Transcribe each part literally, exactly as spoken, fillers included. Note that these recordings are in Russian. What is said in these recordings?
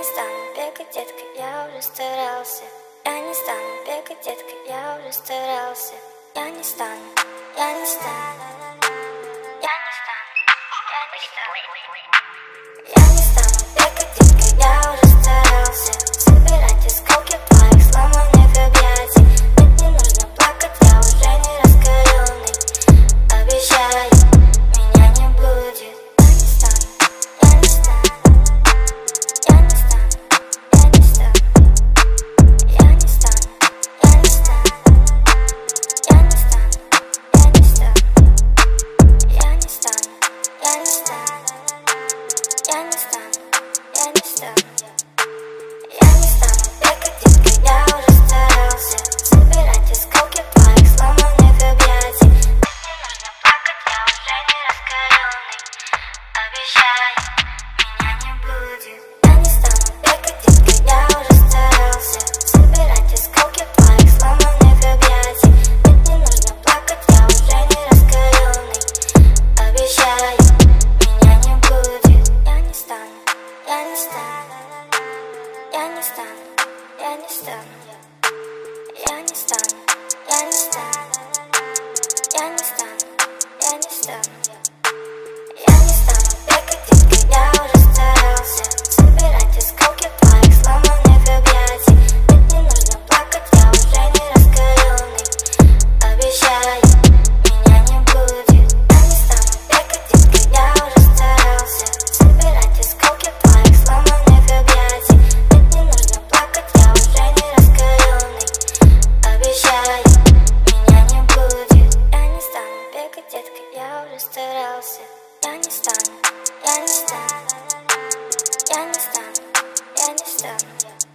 стану бегать, детка, я уже старался. Я не стану бегать, детка, я уже старался. Я не стану, я не стану. Я не стану, я не стану. Я не стану бегать, детка, я уже старался. Собирать осколки твоих сломанных объятий. Ведь не нужно плакать, я уже не раскаленный. Обещаю, меня не будет. Я не стану, я не стану. Я не стану, я не стану. Я не стану, я не стану. Я не стану, я не стану. Я не стану, я не стану. Я не стану, я не стану. Я не стану бегать, детка, я уже старался. Собирать осколки твоих сломанных объятий. Ведь не нужно плакать, я уже не раскаленный. Обещаю, меня не будет. Я не стану бегать, детка, я уже старался. Собирать осколки твоих сломанных объятий. Ведь не нужно плакать, я уже не раскаленный. Обещаю, меня не будет. Я не стану, я не стану. Я не стану, я не стану. Я не стану, я не стану. Я не стану, я не стану. Я не стану бегать, детка, я уже старался. Собирать осколки твоих сломанных объятий. Ведь не нужно плакать, я уже не раскаленный. Обещаю, меня не будет. Я не стану бегать, детка, я уже старался. Собирать осколки твоих сломанных объятий. Ведь не нужно плакать, я уже не раскаленный. Обещаю, меня не будет. Я не стану бегать, детка, я уже старался. Я не стану, я не стану. Я не стану, я не стану.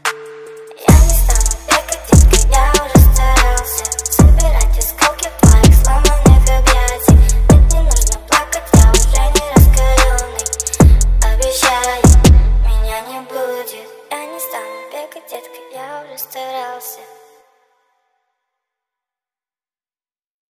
Я не стану бегать, детка, я уже старался. Собирать осколки твоих сломанных объятий. Ведь не нужно плакать, я уже не раскаленный. Обещаю, меня не будет. Я не стану бегать, детка, я уже старался.